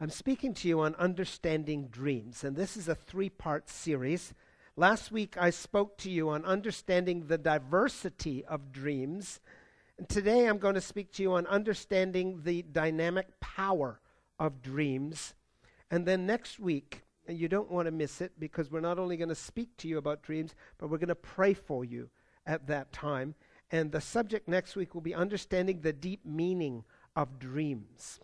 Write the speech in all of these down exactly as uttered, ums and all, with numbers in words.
I'm speaking to you on understanding dreams, and this is a three-part series. Last week I spoke to you on understanding the diversity of dreams, and today I'm going to speak to you on understanding the dynamic power of dreams. And then next week, and you don't want to miss it, because we're not only going to speak to you about dreams, but we're going to pray for you at that time. And the subject next week will be understanding the deep meaning of dreams.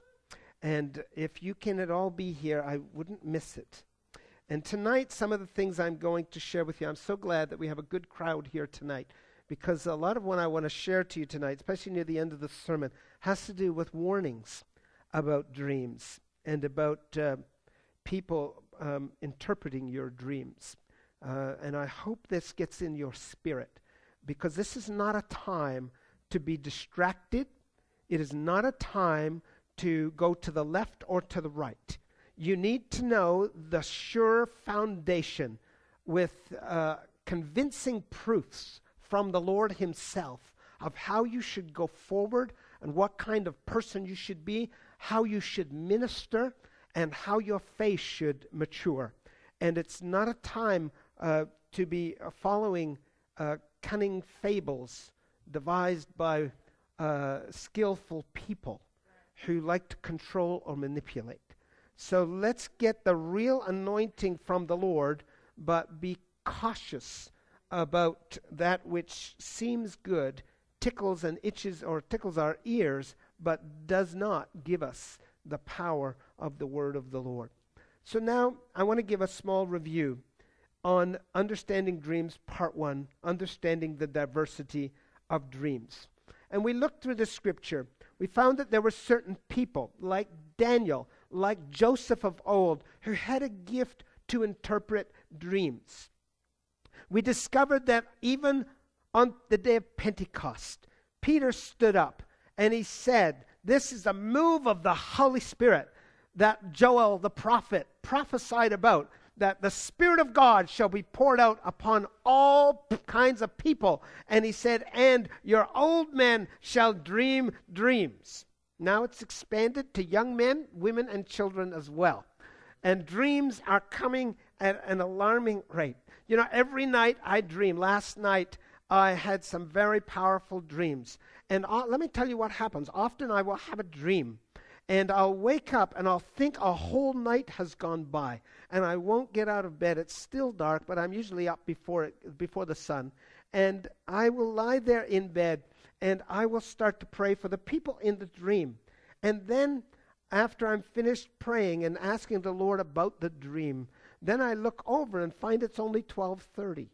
And if you can at all be here, I wouldn't miss it. And tonight, some of the things I'm going to share with you, I'm so glad that we have a good crowd here tonight, because a lot of what I want to share to you tonight, especially near the end of the sermon, has to do with warnings about dreams and about uh, people um, interpreting your dreams. Uh, and I hope this gets in your spirit, because this is not a time to be distracted. It is not a time to go to the left or to the right. You need to know the sure foundation with uh, convincing proofs from the Lord himself of how you should go forward and what kind of person you should be, how you should minister, and how your faith should mature. And it's not a time uh, to be uh, following uh, cunning fables devised by uh, skillful people who like to control or manipulate. So let's get the real anointing from the Lord, but be cautious about that which seems good, tickles and itches or tickles our ears, but does not give us the power of the word of the Lord. So now I want to give a small review on Understanding Dreams, Part one, Understanding the Diversity of Dreams. And we looked through the scripture. We found that there were certain people, like Daniel, like Joseph of old, who had a gift to interpret dreams. We discovered that even on the day of Pentecost, Peter stood up and he said, this is a move of the Holy Spirit that Joel the prophet prophesied about, that the Spirit of God shall be poured out upon all p- kinds of people. And he said, and your old men shall dream dreams. Now it's expanded to young men, women, and children as well. And dreams are coming at an alarming rate. You know, every night I dream. Last night I had some very powerful dreams. And uh, let me tell you what happens. Often I will have a dream, and I'll wake up and I'll think a whole night has gone by. And I won't get out of bed. It's still dark, but I'm usually up before it, before the sun. And I will lie there in bed, and I will start to pray for the people in the dream. And then after I'm finished praying and asking the Lord about the dream, then I look over and find it's only twelve thirty.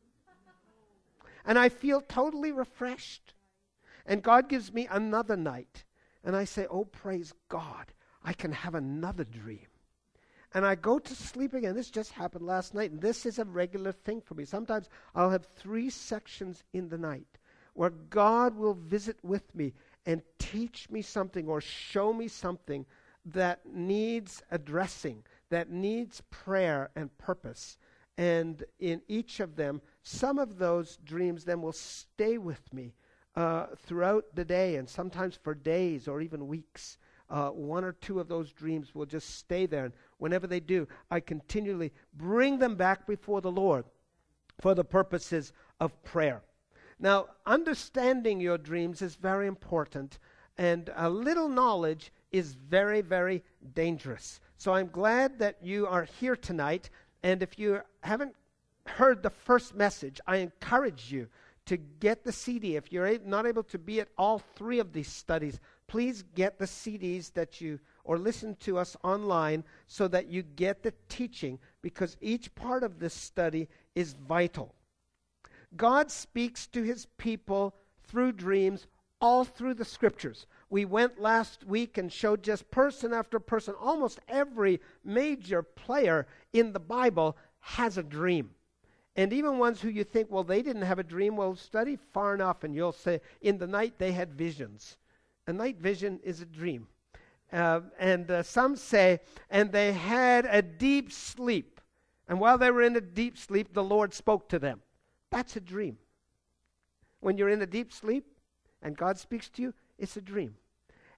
And I feel totally refreshed. And God gives me another night. And I say, oh, praise God, I can have another dream. And I go to sleep again. This just happened last night. And this is a regular thing for me. Sometimes I'll have three sections in the night where God will visit with me and teach me something or show me something that needs addressing, that needs prayer and purpose. And in each of them, some of those dreams then will stay with me uh, throughout the day, and sometimes for days or even weeks. Uh, one or two of those dreams will just stay there. And whenever they do, I continually bring them back before the Lord for the purposes of prayer. Now, understanding your dreams is very important, and a little knowledge is very, very dangerous. So I'm glad that you are here tonight, and if you haven't heard the first message, I encourage you to get the C D. If you're not able to be at all three of these studies, please get the C Ds that you, or listen to us online so that you get the teaching, because each part of this study is vital. God speaks to his people through dreams all through the scriptures. We went last week and showed just person after person. Almost every major player in the Bible has a dream. And even ones who you think, well, they didn't have a dream, well, study far enough and you'll say, in the night they had visions. A night vision is a dream. Uh, and uh, some say, and they had a deep sleep. And while they were in a deep sleep, the Lord spoke to them. That's a dream. When you're in a deep sleep and God speaks to you, it's a dream.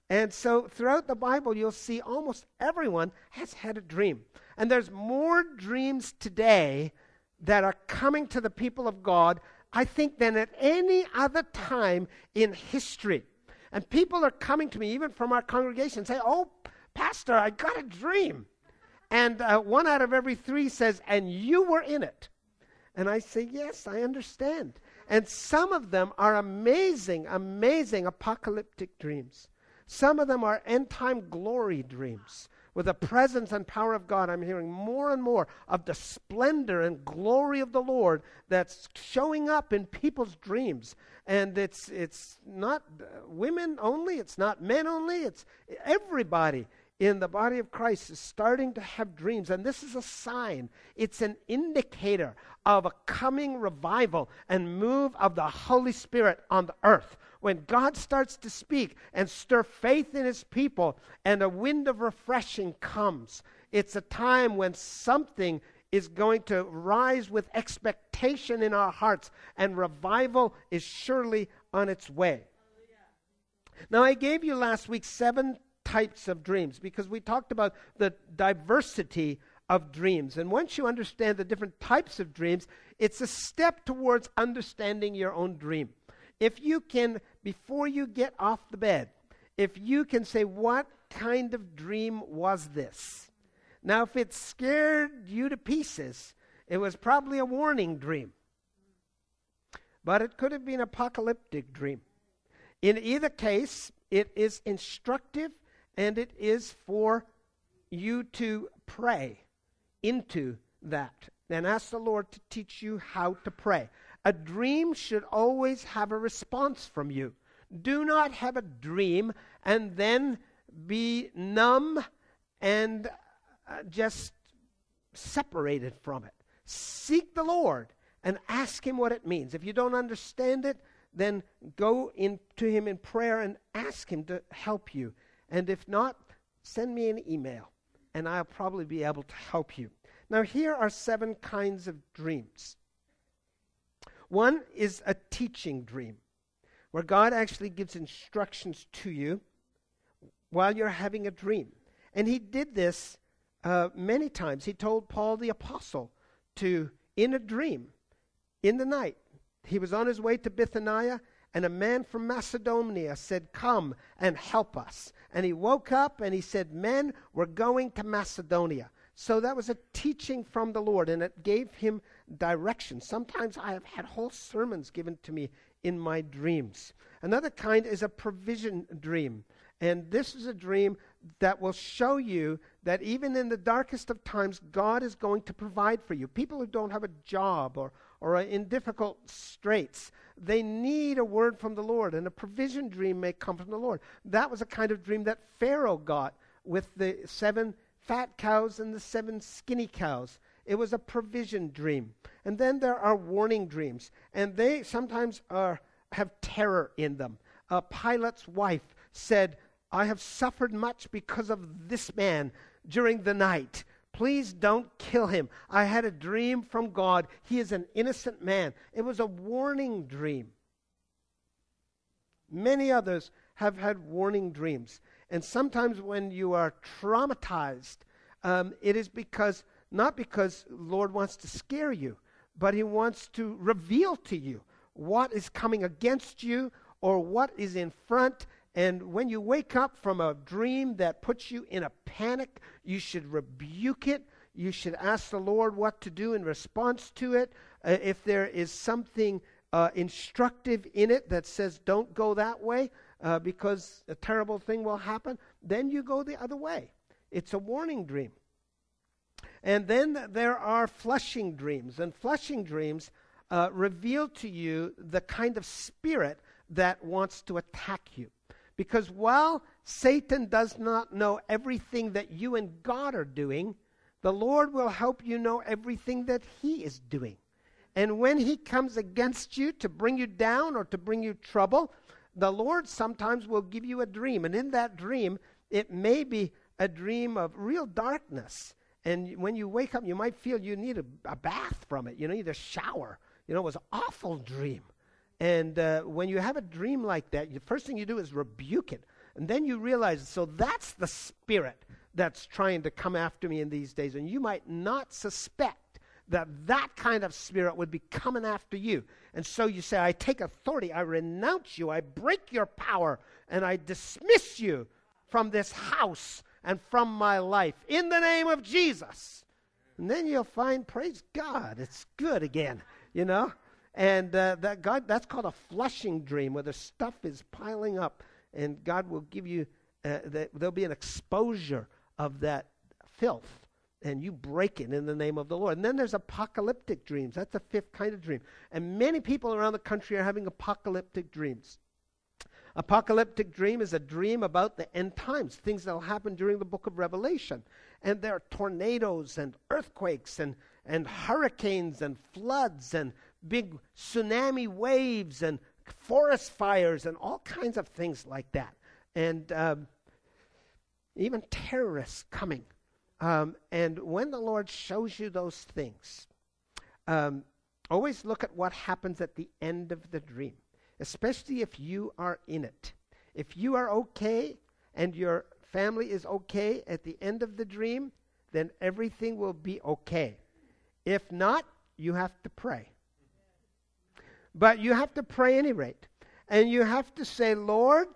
And so throughout the Bible, you'll see almost everyone has had a dream. And there's more dreams today that are coming to the people of God, I think, than at any other time in history. And people are coming to me, even from our congregation, say, "Oh, Pastor, I got a dream." And uh, one out of every three says, "And you were in it." And I say, "Yes, I understand." And some of them are amazing, amazing apocalyptic dreams. Some of them are end-time glory dreams. With the presence and power of God, I'm hearing more and more of the splendor and glory of the Lord that's showing up in people's dreams. And it's it's not women only, it's not men only, it's everybody in the body of Christ is starting to have dreams. And this is a sign. It's an indicator of a coming revival and move of the Holy Spirit on the earth. When God starts to speak and stir faith in his people and a wind of refreshing comes, it's a time when something is going to rise with expectation in our hearts, and revival is surely on its way. Now, I gave you last week seven types of dreams because we talked about the diversity of dreams. And once you understand the different types of dreams, it's a step towards understanding your own dream. If you can, before you get off the bed, if you can say, "What kind of dream was this?" Now, if it scared you to pieces, it was probably a warning dream. But it could have been an apocalyptic dream. In either case, it is instructive and it is for you to pray into that and ask the Lord to teach you how to pray. A dream should always have a response from you. Do not have a dream and then be numb and uh, just separated from it. Seek the Lord and ask him what it means. If you don't understand it, then go in to him in prayer and ask him to help you. And if not, send me an email and I'll probably be able to help you. Now, here are seven kinds of dreams. One is a teaching dream, where God actually gives instructions to you while you're having a dream. And he did this uh, many times. He told Paul the apostle to, in a dream, in the night, he was on his way to Bithynia, and a man from Macedonia said, "Come and help us." And he woke up and he said, "Men, we're going to Macedonia." So that was a teaching from the Lord, and it gave him direction. Sometimes I have had whole sermons given to me in my dreams. Another kind is a provision dream. And this is a dream that will show you that even in the darkest of times, God is going to provide for you. People who don't have a job or, or are in difficult straits, they need a word from the Lord, and a provision dream may come from the Lord. That was a kind of dream that Pharaoh got with the seven fat cows and the seven skinny cows. It was a provision dream. And then there are warning dreams, and they sometimes are have terror in them. Uh, Pilate's wife said, "I have suffered much because of this man during the night. Please don't kill him. I had a dream from God. He is an innocent man." It was a warning dream. Many others have had warning dreams. And sometimes when you are traumatized, um, it is because, not because the Lord wants to scare you, but he wants to reveal to you what is coming against you or what is in front. And when you wake up from a dream that puts you in a panic, you should rebuke it. You should ask the Lord what to do in response to it. Uh, if there is something uh, instructive in it that says, "Don't go that way uh, because a terrible thing will happen," then you go the other way. It's a warning dream. And then there are flushing dreams. And flushing dreams uh, reveal to you the kind of spirit that wants to attack you. Because while Satan does not know everything that you and God are doing, the Lord will help you know everything that he is doing. And when he comes against you to bring you down or to bring you trouble, the Lord sometimes will give you a dream. And in that dream, it may be a dream of real darkness. And when you wake up, you might feel you need a, a bath from it. You need a shower. You know, it was an awful dream. And uh, when you have a dream like that, the first thing you do is rebuke it. And then you realize, so that's the spirit that's trying to come after me in these days. And you might not suspect that that kind of spirit would be coming after you. And so you say, I take authority, I renounce you, I break your power, and I dismiss you from this house and from my life in the name of Jesus. And then you'll find, praise God, it's good again, you know. And uh, that God, that's called a flushing dream, where the stuff is piling up, and God will give you, uh, the, there'll be an exposure of that filth, and you break it in the name of the Lord. And then there's apocalyptic dreams. That's the fifth kind of dream. And many people around the country are having apocalyptic dreams. Apocalyptic dream is a dream about the end times, things that will happen during the book of Revelation. And there are tornadoes and earthquakes and, and hurricanes and floods and big tsunami waves and forest fires and all kinds of things like that. And um, even terrorists coming. Um, and when the Lord shows you those things, um, always look at what happens at the end of the dream, especially if you are in it. If you are okay and your family is okay at the end of the dream, then everything will be okay. If not, you have to pray. But you have to pray at any rate. And you have to say, Lord,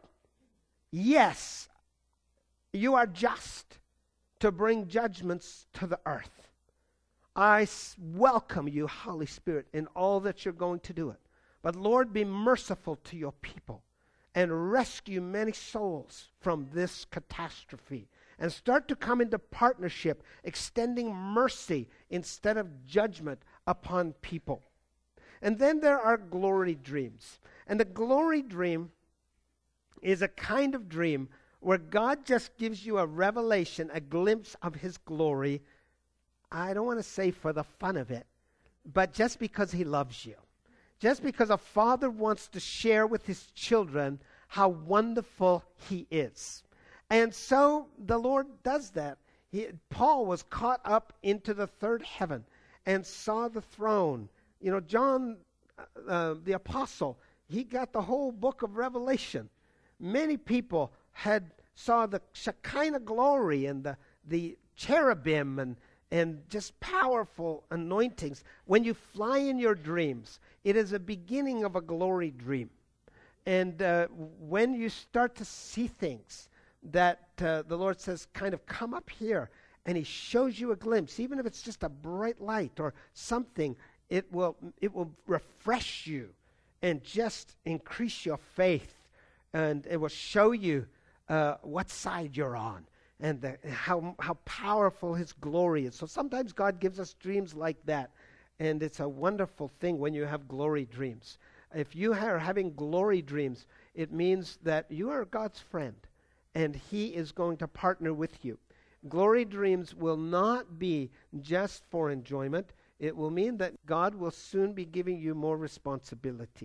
yes, you are just to bring judgments to the earth. I s- welcome you, Holy Spirit, in all that you're going to do it. But Lord, be merciful to your people and rescue many souls from this catastrophe. And start to come into partnership, extending mercy instead of judgment upon people. And then there are glory dreams. And the glory dream is a kind of dream where God just gives you a revelation, a glimpse of his glory. I don't want to say for the fun of it, but just because he loves you. Just because a father wants to share with his children how wonderful he is. And so the Lord does that. He, Paul was caught up into the third heaven and saw the throne. You know, John, uh, the apostle, he got the whole book of Revelation. Many people had saw the Shekinah glory and the, the cherubim and, and just powerful anointings. When you fly in your dreams, it is a beginning of a glory dream. And uh, when you start to see things that uh, the Lord says, kind of come up here, and he shows you a glimpse, even if it's just a bright light or something, it will it will refresh you and just increase your faith. And it will show you uh, what side you're on and the, how how powerful his glory is. So sometimes God gives us dreams like that. And it's a wonderful thing when you have glory dreams. If you are having glory dreams, it means that you are God's friend. And he is going to partner with you. Glory dreams will not be just for enjoyment. It will mean that God will soon be giving you more responsibility.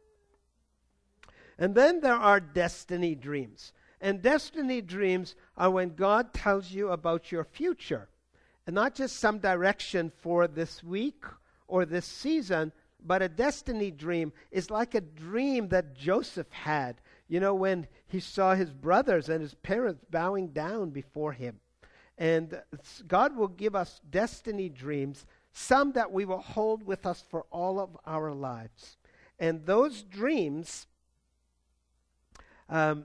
And then there are destiny dreams. And destiny dreams are when God tells you about your future. And not just some direction for this week or this season, but a destiny dream is like a dream that Joseph had, you know, when he saw his brothers and his parents bowing down before him. And God will give us destiny dreams, some that we will hold with us for all of our lives. And those dreams, um,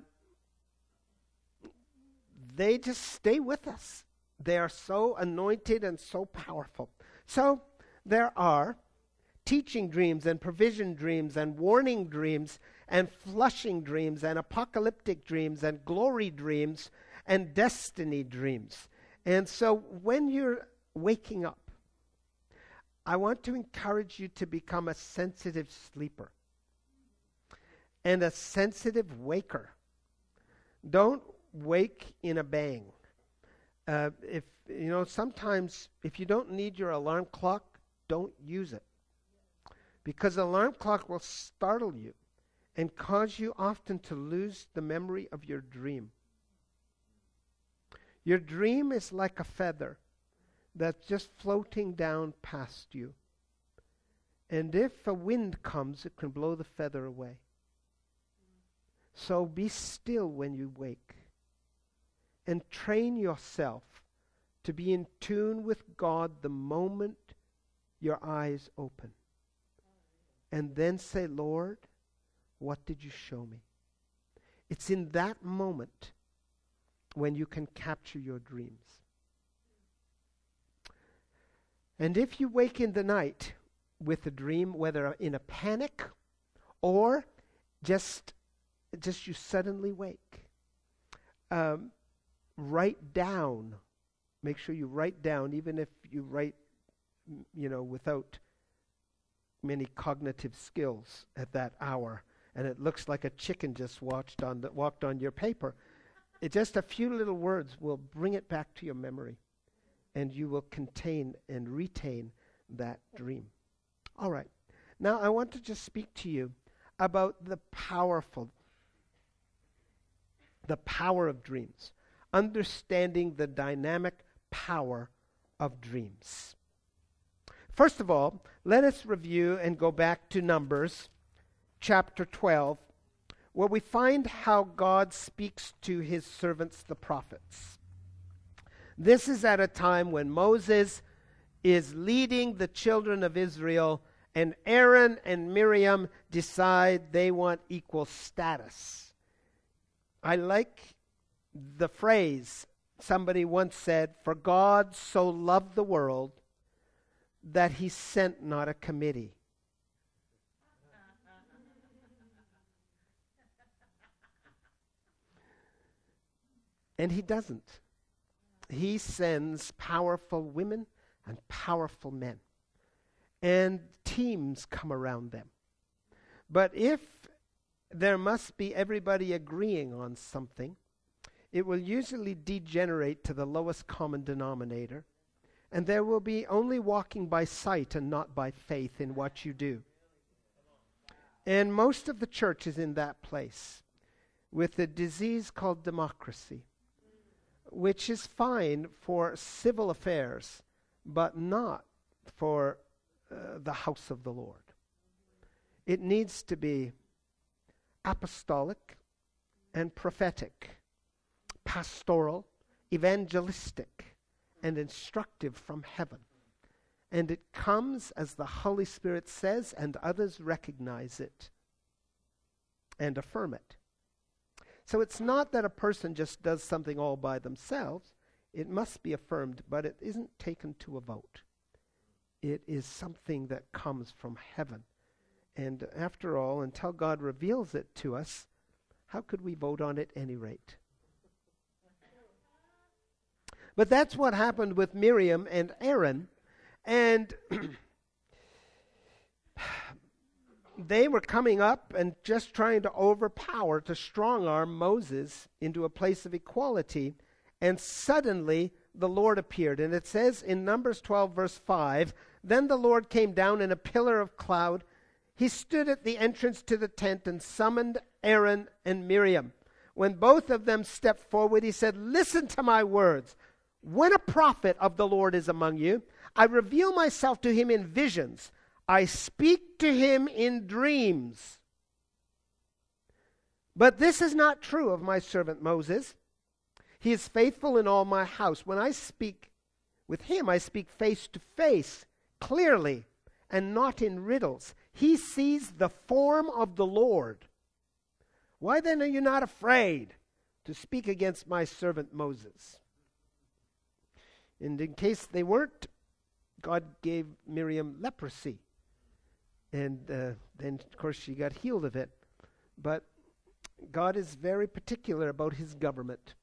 they just stay with us. They are so anointed and so powerful. So there are teaching dreams and provision dreams and warning dreams and flushing dreams and apocalyptic dreams and glory dreams and destiny dreams. And so when you're waking up, I want to encourage you to become a sensitive sleeper and a sensitive waker. Don't wake in a bang. Uh, if you know, sometimes if you don't need your alarm clock, don't use it. Because the alarm clock will startle you and cause you often to lose the memory of your dream. Your dream is like a feather that's just floating down past you. And if a wind comes, it can blow the feather away. So be still when you wake and train yourself to be in tune with God the moment your eyes open. And then say, Lord, what did you show me? It's in that moment when you can capture your dreams. And if you wake in the night with a dream, whether in a panic or just, just you suddenly wake, um, write down. Make sure you write down, even if you write, you know, without many cognitive skills at that hour, and it looks like a chicken just watched on the, walked on your paper. It, just a few little words will bring it back to your memory, and you will contain and retain that dream. All right. Now I want to just speak to you about the powerful, the power of dreams, understanding the dynamic power of dreams. First of all, let us review and go back to Numbers chapter twelve, where we find how God speaks to his servants, the prophets. This is at a time when Moses is leading the children of Israel, and Aaron and Miriam decide they want equal status. I like the phrase somebody once said, "For God so loved the world that he sent not a committee." And he doesn't. He sends powerful women and powerful men. And teams come around them. But if there must be everybody agreeing on something, it will usually degenerate to the lowest common denominator. And there will be only walking by sight and not by faith in what you do. And most of the church is in that place with a disease called democracy, which is fine for civil affairs, but not for uh, the house of the Lord. It needs to be apostolic and prophetic, pastoral, evangelistic, and instructive from heaven. And it comes as the Holy Spirit says, and others recognize it and affirm it. So it's not that a person just does something all by themselves. It must be affirmed, but it isn't taken to a vote. It is something that comes from heaven. And after all, until God reveals it to us, how could we vote on it at any rate? But that's what happened with Miriam and Aaron. And they were coming up and just trying to overpower, to strong-arm Moses into a place of equality. And suddenly the Lord appeared. And it says in Numbers twelve, verse five, "Then the Lord came down in a pillar of cloud. He stood at the entrance to the tent and summoned Aaron and Miriam. When both of them stepped forward, he said, 'Listen to my words. When a prophet of the Lord is among you, I reveal myself to him in visions. I speak to him in dreams. But this is not true of my servant Moses. He is faithful in all my house. When I speak with him, I speak face to face, clearly, and not in riddles. He sees the form of the Lord. Why then are you not afraid to speak against my servant Moses?' And in case they weren't, God gave Miriam leprosy. And uh, then, of course, she got healed of it. But God is very particular about his government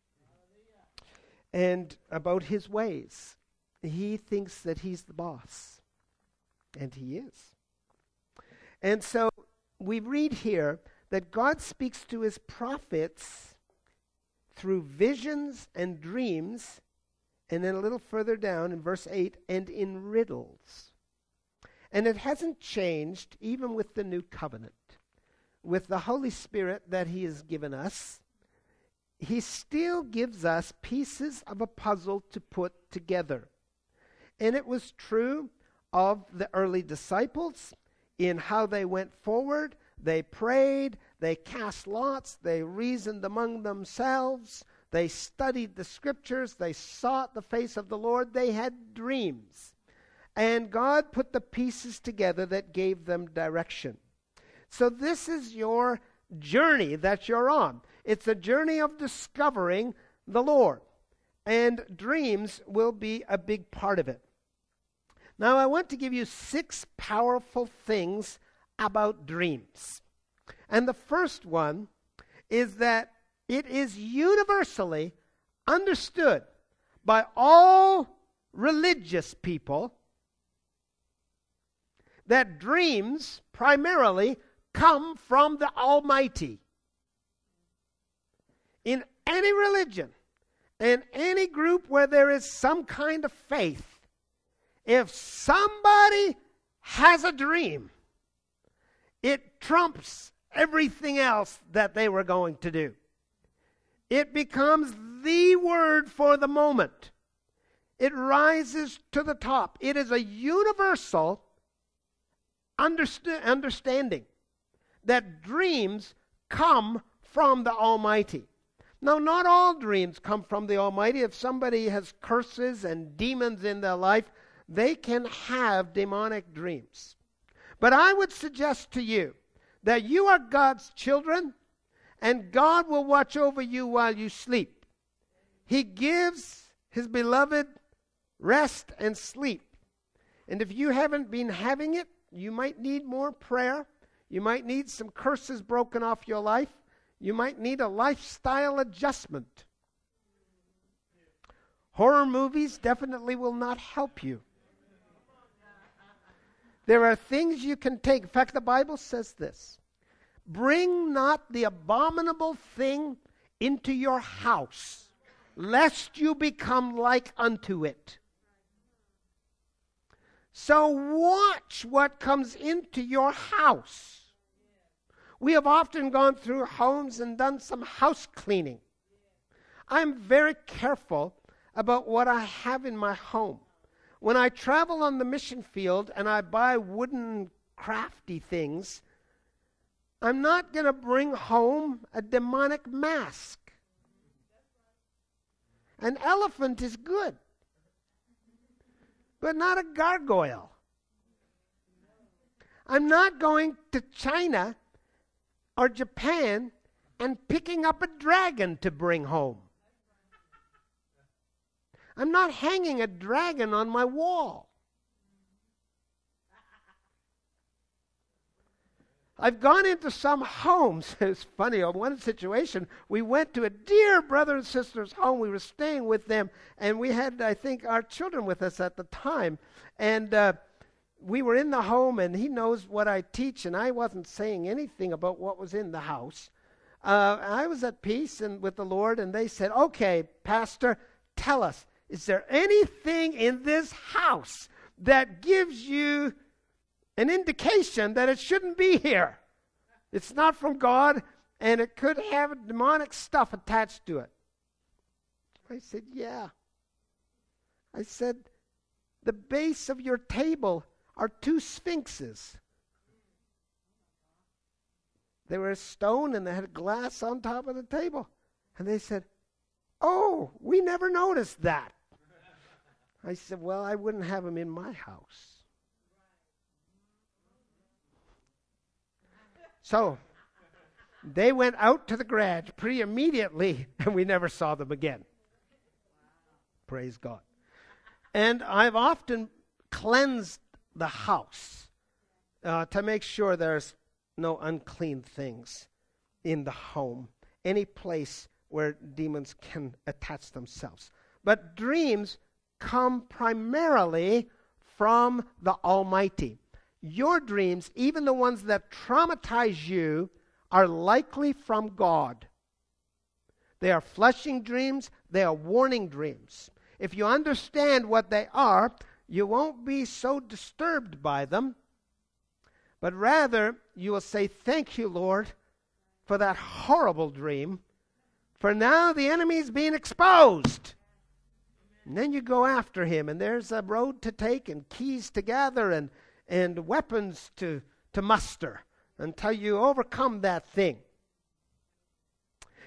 and about his ways. He thinks that he's the boss. And he is. And so we read here that God speaks to his prophets through visions and dreams. And then a little further down in verse eight, and in riddles. And it hasn't changed even with the new covenant. With the Holy Spirit that he has given us, he still gives us pieces of a puzzle to put together. And it was true of the early disciples in how they went forward. They prayed, They cast lots. They reasoned among themselves. They studied the scriptures. They sought the face of the Lord. They had dreams. And God put the pieces together that gave them direction. So this is your journey that you're on. It's a journey of discovering the Lord. And dreams will be a big part of it. Now, I want to give you six powerful things about dreams. And the first one is that it is universally understood by all religious people that dreams primarily come from the Almighty. In any religion, in any group where there is some kind of faith, if somebody has a dream, it trumps everything else that they were going to do. It becomes the word for the moment. It rises to the top. It is a universal underst- understanding that dreams come from the Almighty. Now, not all dreams come from the Almighty. If somebody has curses and demons in their life, they can have demonic dreams. But I would suggest to you that you are God's children, and God will watch over you while you sleep. He gives His beloved rest and sleep. And if you haven't been having it, you might need more prayer. You might need some curses broken off your life. You might need a lifestyle adjustment. Horror movies definitely will not help you. There are things you can take. In fact, the Bible says this: bring not the abominable thing into your house, lest you become like unto it. So watch what comes into your house. We have often gone through homes and done some house cleaning. I'm very careful about what I have in my home. When I travel on the mission field and I buy wooden crafty things, I'm not going to bring home a demonic mask. An elephant is good, but not a gargoyle. I'm not going to China or Japan and picking up a dragon to bring home. I'm not hanging a dragon on my wall. I've gone into some homes. It's funny, on one situation, we went to a dear brother and sister's home. We were staying with them, and we had, I think, our children with us at the time. And uh, we were in the home, and he knows what I teach, and I wasn't saying anything about what was in the house. Uh, I was at peace and with the Lord, and they said, okay, Pastor, tell us, is there anything in this house that gives you an indication that it shouldn't be here? It's not from God, and it could have demonic stuff attached to it. I said, yeah. I said, the base of your table are two sphinxes. They were a stone, and they had glass on top of the table. And they said, oh, we never noticed that. I said, well, I wouldn't have them in my house. So they went out to the garage pretty immediately, and we never saw them again. Praise God. And I've often cleansed the house uh, to make sure there's no unclean things in the home, any place where demons can attach themselves. But dreams come primarily from the Almighty. Your dreams, even the ones that traumatize you, are likely from God. They are flushing dreams. They are warning dreams. If you understand what they are, you won't be so disturbed by them, but rather you will say, thank you, Lord, for that horrible dream, for now the enemy is being exposed. And then you go after him, and there's a road to take and keys to gather and, and weapons to, to muster until you overcome that thing.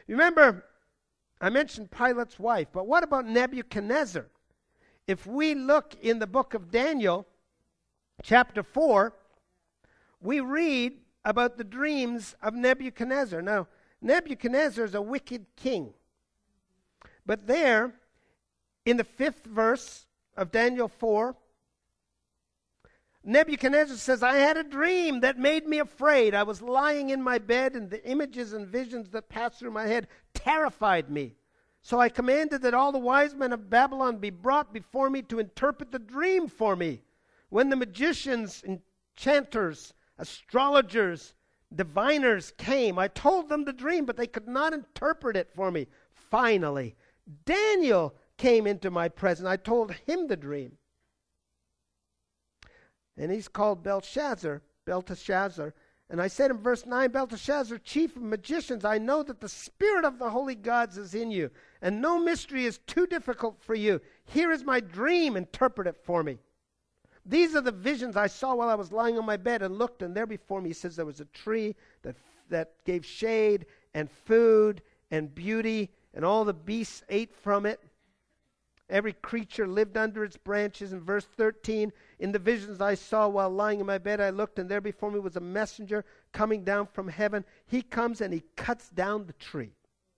Remember, I mentioned Pilate's wife, but what about Nebuchadnezzar? If we look in the book of Daniel, chapter four, we read about the dreams of Nebuchadnezzar. Now, Nebuchadnezzar is a wicked king. But there, in the fifth verse of Daniel four, Nebuchadnezzar says, I had a dream that made me afraid. I was lying in my bed, and the images and visions that passed through my head terrified me. So I commanded that all the wise men of Babylon be brought before me to interpret the dream for me. When the magicians, enchanters, astrologers, diviners came, I told them the dream, but they could not interpret it for me. Finally, Daniel came into my presence. I told him the dream. And he's called Belshazzar, Belteshazzar. And I said in verse nine, Belteshazzar, chief of magicians, I know that the spirit of the holy gods is in you, and no mystery is too difficult for you. Here is my dream, interpret it for me. These are the visions I saw while I was lying on my bed and looked, and there before me, he says, there was a tree that, that gave shade and food and beauty, and all the beasts ate from it. Every creature lived under its branches. In verse thirteen, in the visions I saw while lying in my bed, I looked, and there before me was a messenger coming down from heaven. He comes and he cuts down the tree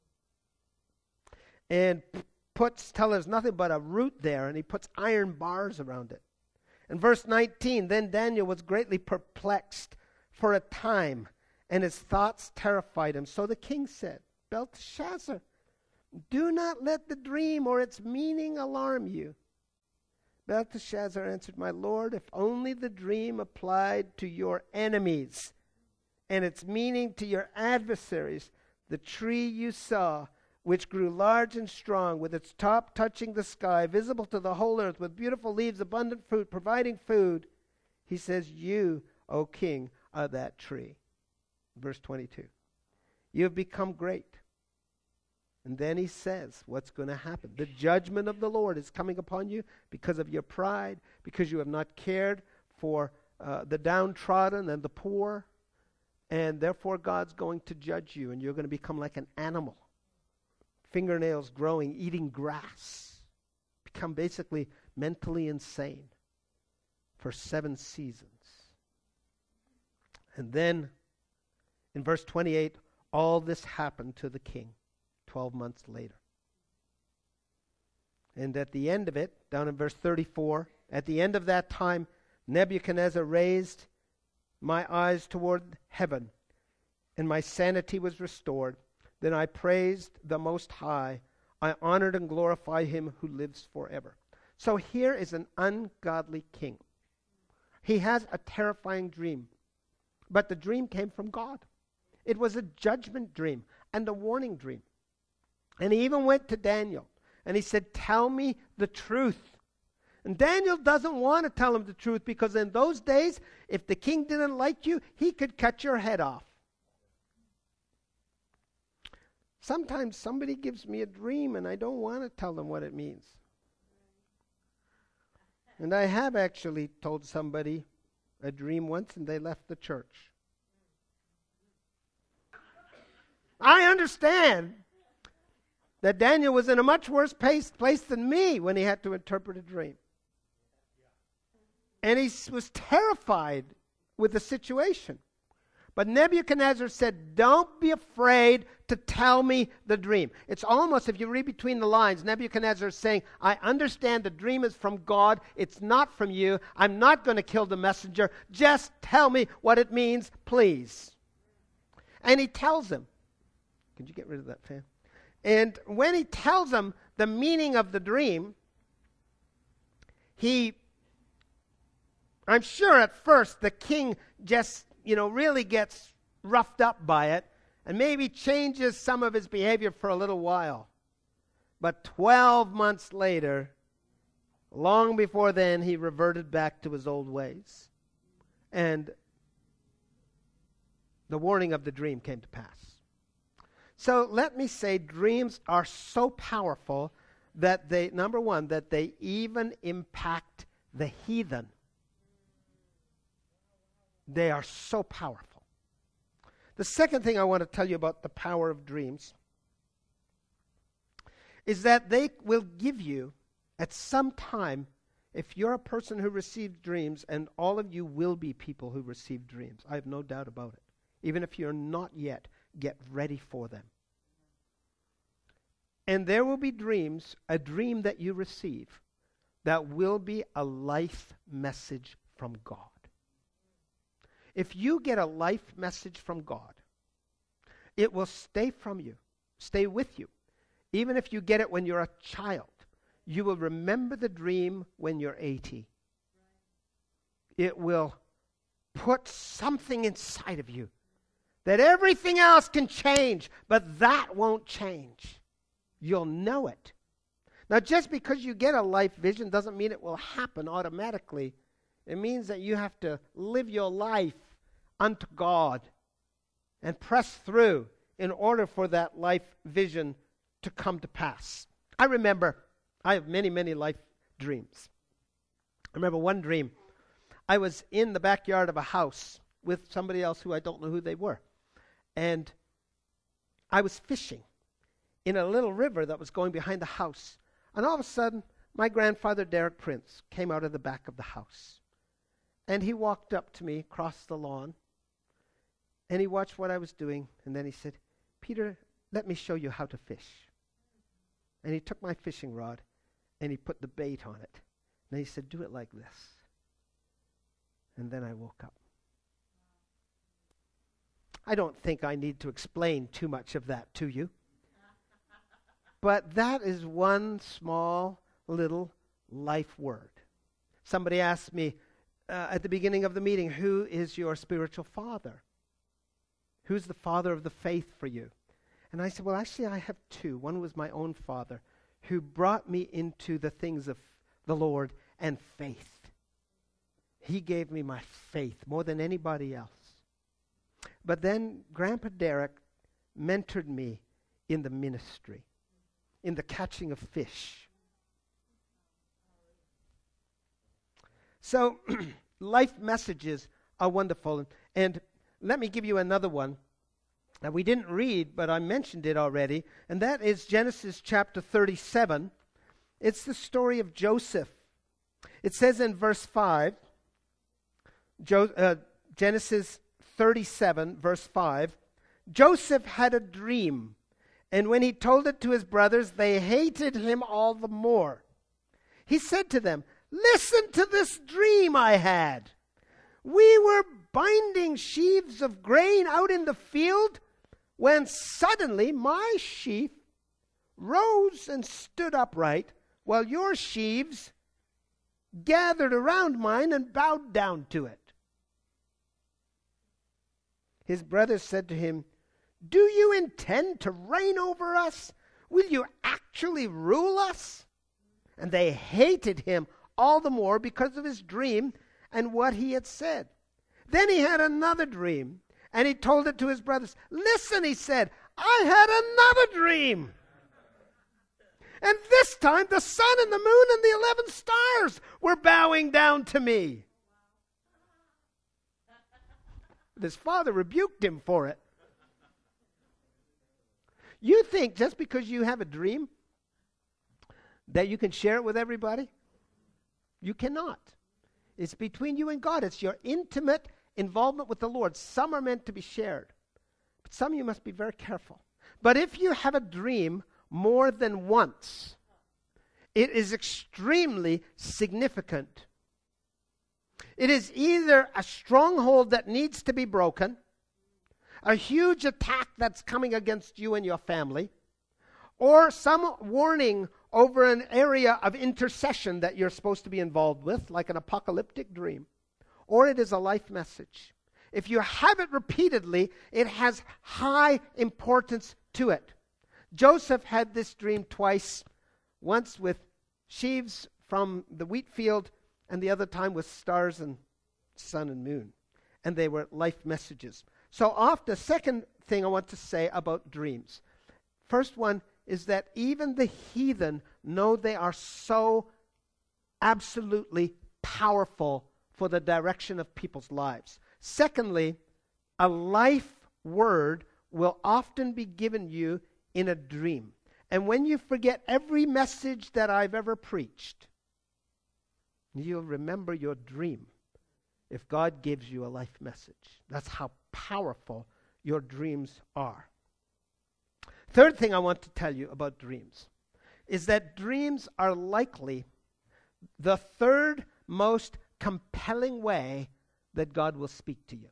and puts, tell there's nothing but a root there, and he puts iron bars around it. In verse nineteen, then Daniel was greatly perplexed for a time, and his thoughts terrified him. So the king said, Belteshazzar, do not let the dream or its meaning alarm you. Belteshazzar answered, my lord, if only the dream applied to your enemies and its meaning to your adversaries, the tree you saw, which grew large and strong, with its top touching the sky, visible to the whole earth, with beautiful leaves, abundant fruit, providing food. He says, you, O king, are that tree. Verse twenty-two. You have become great. And then he says what's going to happen. The judgment of the Lord is coming upon you because of your pride, because you have not cared for uh, the downtrodden and the poor. And therefore God's going to judge you, and you're going to become like an animal. Fingernails growing, eating grass. Become basically mentally insane for seven seasons. And then in verse twenty-eight, all this happened to the king. Twelve months later. And at the end of it, down in verse thirty-four, at the end of that time, Nebuchadnezzar raised my eyes toward heaven, and my sanity was restored. Then I praised the Most High. I honored and glorified him who lives forever. So here is an ungodly king. He has a terrifying dream, but the dream came from God. It was a judgment dream and a warning dream. And he even went to Daniel, and he said, tell me the truth. And Daniel doesn't want to tell him the truth, because in those days, if the king didn't like you, he could cut your head off. Sometimes somebody gives me a dream, and I don't want to tell them what it means. And I have actually told somebody a dream once, and they left the church. I understand that Daniel was in a much worse place, place than me when he had to interpret a dream. And he was terrified with the situation. But Nebuchadnezzar said, don't be afraid to tell me the dream. It's almost, if you read between the lines, Nebuchadnezzar is saying, I understand the dream is from God. It's not from you. I'm not going to kill the messenger. Just tell me what it means, please. And he tells him. Could you get rid of that fan? And when he tells him the meaning of the dream, he, I'm sure at first the king just, you know, really gets roughed up by it and maybe changes some of his behavior for a little while. But twelve months later, long before then, he reverted back to his old ways. And the warning of the dream came to pass. So let me say, dreams are so powerful that they, number one, that they even impact the heathen. They are so powerful. The second thing I want to tell you about the power of dreams is that they will give you at some time, if you're a person who receives dreams, and all of you will be people who receive dreams, I have no doubt about it. Even if you're not yet, get ready for them. And there will be dreams, a dream that you receive, that will be a life message from God. If you get a life message from God, it will stay from you, stay with you. Even if you get it when you're a child, you will remember the dream when you're eighty. It will put something inside of you that everything else can change, but that won't change. You'll know it. Now, just because you get a life vision doesn't mean it will happen automatically. It means that you have to live your life unto God and press through in order for that life vision to come to pass. I remember, I have many, many life dreams. I remember one dream. I was in the backyard of a house with somebody else who I don't know who they were. And I was fishing in a little river that was going behind the house. And all of a sudden, my grandfather, Derek Prince, came out of the back of the house. And he walked up to me across the lawn. And he watched what I was doing. And then he said, "Peter, let me show you how to fish." And he took my fishing rod and he put the bait on it. And he said, "Do it like this." And then I woke up. I don't think I need to explain too much of that to you. But that is one small little life word. Somebody asked me uh, at the beginning of the meeting, who is your spiritual father? Who's the father of the faith for you? And I said, well, actually, I have two. One was my own father, who brought me into the things of the Lord and faith. He gave me my faith more than anybody else. But then Grandpa Derek mentored me in the ministry, in the catching of fish. So life messages are wonderful. And let me give you another one that we didn't read, but I mentioned it already, and that is Genesis chapter thirty-seven. It's the story of Joseph. It says in verse five, jo- uh, Genesis thirty-seven, verse five, Joseph had a dream, and when he told it to his brothers, they hated him all the more. He said to them, "Listen to this dream I had. We were binding sheaves of grain out in the field when suddenly my sheaf rose and stood upright, while your sheaves gathered around mine and bowed down to it." His brothers said to him, "Do you intend to reign over us? Will you actually rule us?" And they hated him all the more because of his dream and what he had said. Then he had another dream, and he told it to his brothers. "Listen," he said, "I had another dream. And this time the sun and the moon and the eleven stars were bowing down to me." His father rebuked him for it. You think just because you have a dream that you can share it with everybody? You cannot. It's between you and God. It's your intimate involvement with the Lord. Some are meant to be shared, but some you must be very careful. But if you have a dream more than once, it is extremely significant. It is either a stronghold that needs to be broken, a huge attack that's coming against you and your family, or some warning over an area of intercession that you're supposed to be involved with, like an apocalyptic dream, or it is a life message. If you have it repeatedly, it has high importance to it. Joseph had this dream twice, once with sheaves from the wheat field, and the other time with stars and sun and moon. And they were life messages. So off the second thing I want to say about dreams. First one is that even the heathen know they are so absolutely powerful for the direction of people's lives. Secondly, a life word will often be given you in a dream. And when you forget every message that I've ever preached, you'll remember your dream if God gives you a life message. That's how powerful your dreams are. Third thing I want to tell you about dreams is that dreams are likely the third most compelling way that God will speak to you.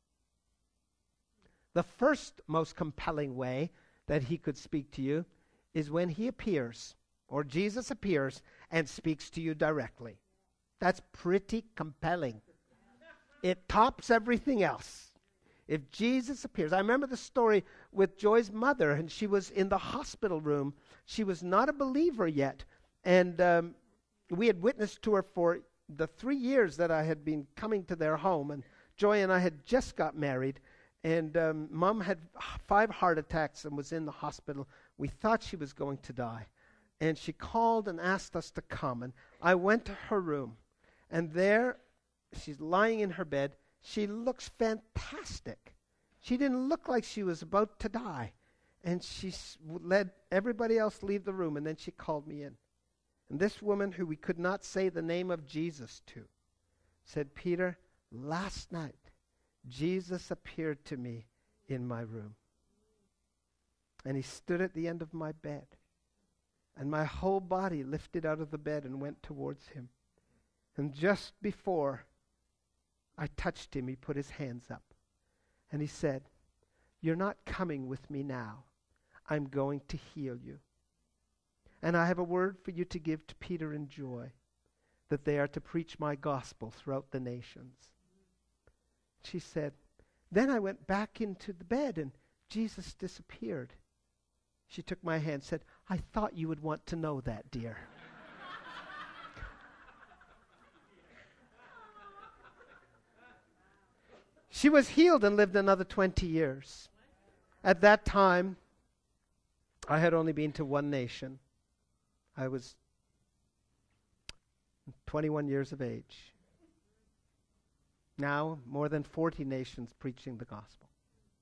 The first most compelling way that he could speak to you is when he appears, or Jesus appears and speaks to you directly. That's pretty compelling. It tops everything else. If Jesus appears, I remember the story with Joy's mother, and she was in the hospital room. She was not a believer yet, and um, we had witnessed to her for the three years that I had been coming to their home, and Joy and I had just got married, and um, Mom had five heart attacks and was in the hospital. We thought she was going to die, and she called and asked us to come, and I went to her room, and there she's lying in her bed. She looks fantastic. She didn't look like she was about to die. And she s- let everybody else leave the room, and then she called me in. And this woman, who we could not say the name of Jesus to, said, "Peter, last night, Jesus appeared to me in my room. And he stood at the end of my bed. And my whole body lifted out of the bed and went towards him. And just before I touched him, he put his hands up. And he said, 'You're not coming with me now. I'm going to heal you. And I have a word for you to give to Peter and Joy, that they are to preach my gospel throughout the nations.'" She said, "Then I went back into the bed and Jesus disappeared." She took my hand and said, "I thought you would want to know that, dear." She was healed and lived another twenty years. At that time, I had only been to one nation. I was twenty-one years of age. Now, more than forty nations preaching the gospel.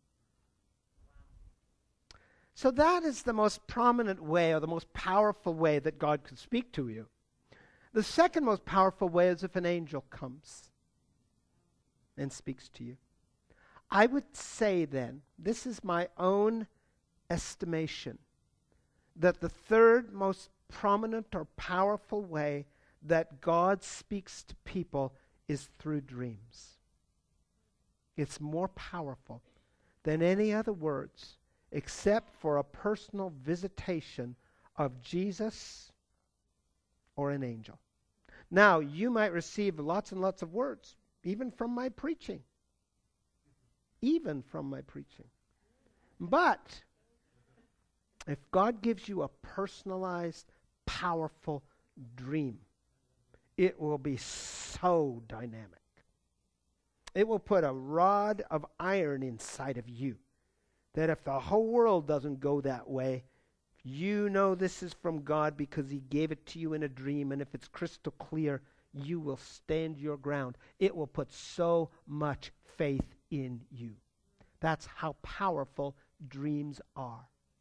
So that is the most prominent way, or the most powerful way that God could speak to you. The second most powerful way is if an angel comes and speaks to you. I would say then, this is my own estimation, that the third most prominent or powerful way that God speaks to people is through dreams. It's more powerful than any other words, except for a personal visitation of Jesus or an angel. Now, you might receive lots and lots of words, even from my preaching. Even from my preaching. But if God gives you a personalized, powerful dream, it will be so dynamic. It will put a rod of iron inside of you, that if the whole world doesn't go that way, you know this is from God because he gave it to you in a dream, and if it's crystal clear, you will stand your ground. It will put so much faith in you. That's how powerful dreams are.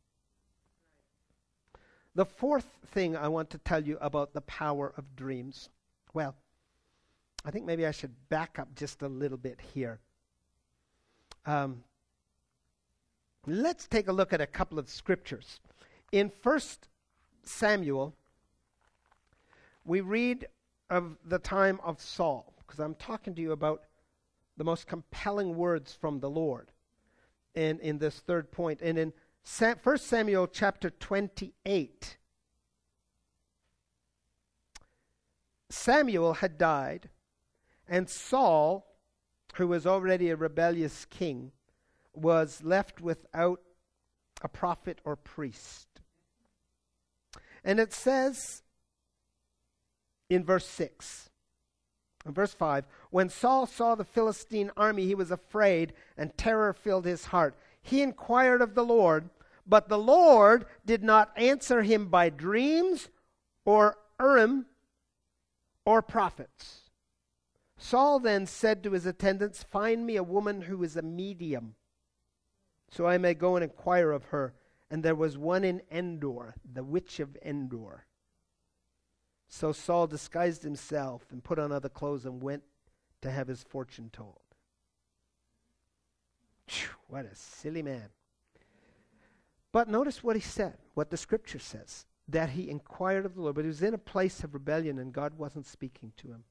The fourth thing I want to tell you about the power of dreams, well, I think maybe I should back up just a little bit here. Um, let's take a look at a couple of scriptures. In First Samuel, we read of the time of Saul, because I'm talking to you about the most compelling words from the Lord in, in this third point. And in Sa- First Samuel chapter twenty-eight, Samuel had died, and Saul, who was already a rebellious king, was left without a prophet or priest. And it says in verse six, in verse five, when Saul saw the Philistine army, he was afraid, and terror filled his heart. He inquired of the Lord, but the Lord did not answer him by dreams or Urim or prophets. Saul then said to his attendants, "Find me a woman who is a medium, so I may go and inquire of her." and there was one in Endor, the witch of Endor. So Saul disguised himself and put on other clothes and went to have his fortune told. Whew, what a silly man. But notice what he said, what the scripture says, that he inquired of the Lord, but he was in a place of rebellion and God wasn't speaking to him.